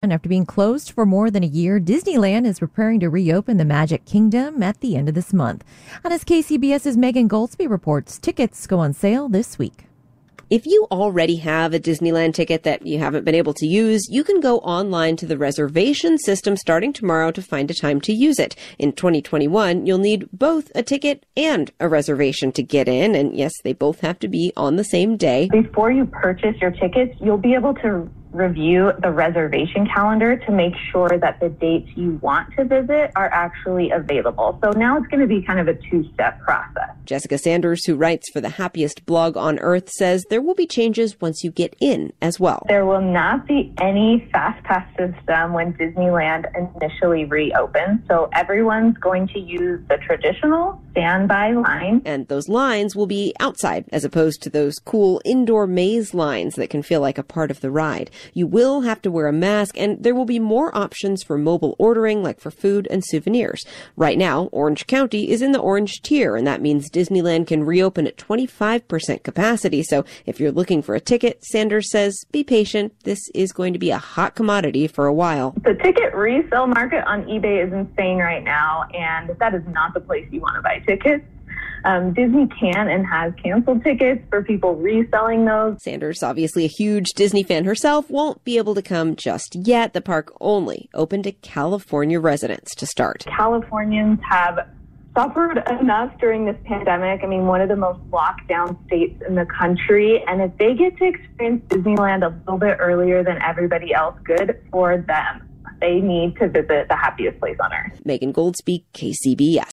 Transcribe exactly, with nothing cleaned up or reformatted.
And after being closed for more than a year, Disneyland is preparing to reopen the Magic Kingdom at the end of this month. And as KCBS's Megan Goldsby reports, tickets go on sale this week. If you already have a Disneyland ticket that you haven't been able to use, you can go online to the reservation system starting tomorrow to find a time to use it. In twenty twenty-one, you'll need both a ticket and a reservation to get in. And yes, they both have to be on the same day. Before you purchase your tickets, you'll be able to review the reservation calendar to make sure that the dates you want to visit are actually available. So now it's going to be kind of a two-step process. Jessica Sanders, who writes for the Happiest Blog on Earth, says there will be changes once you get in as well. There will not be any fast pass system when Disneyland initially reopens. So everyone's going to use the traditional standby line. And those lines will be outside as opposed to those cool indoor maze lines that can feel like a part of the ride. You will have to wear a mask, and there will be more options for mobile ordering, like for food and souvenirs. Right now, Orange County is in the orange tier, and that means Disneyland can reopen at twenty-five percent capacity. So if you're looking for a ticket, Sanders says, be patient. This is going to be a hot commodity for a while. The ticket resale market on eBay is insane right now, and that is not the place you want to buy tickets. Um, Disney can and has canceled tickets for people reselling those. Sanders, obviously a huge Disney fan herself, won't be able to come just yet. The park only open to California residents to start. Californians have suffered enough during this pandemic. I mean, one of the most locked down states in the country. And if they get to experience Disneyland a little bit earlier than everybody else, good for them. They need to visit the happiest place on earth. Megan Goldsby, K C B S.